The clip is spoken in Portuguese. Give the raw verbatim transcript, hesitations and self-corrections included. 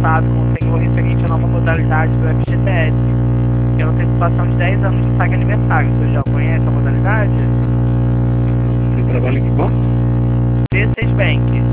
contato com o senhor referente à nova modalidade do F G T S, que é a antecipação de dez anos de saque aniversário. O senhor já conhece a modalidade? Você trabalha em que banco? B seis Bank.